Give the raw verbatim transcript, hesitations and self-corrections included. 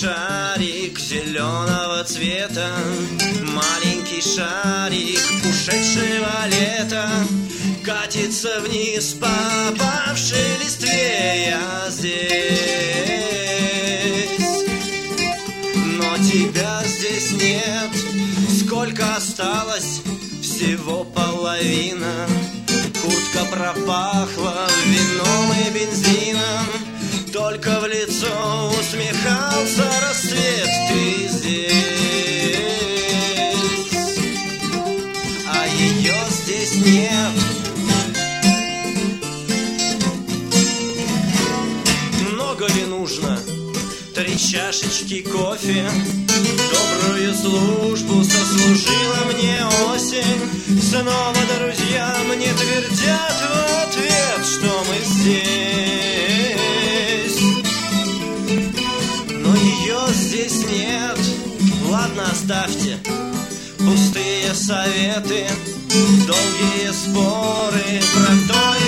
шарик зеленого цвета, маленький шарик ушедшего лета катится вниз по опавшей листве. Я здесь, но тебя здесь нет. Сколько осталось? Всего половина. Куртка пропахла вином и бензином, только в лицо усмехался рассвет. Ты здесь, а ее здесь нет. Много ли нужно? Три чашечки кофе. Добрую службу сослужила мне осень. Снова друзья мне твердят в ответ, что мы здесь, но ее здесь нет. Ладно, оставьте пустые советы, долгие споры про то и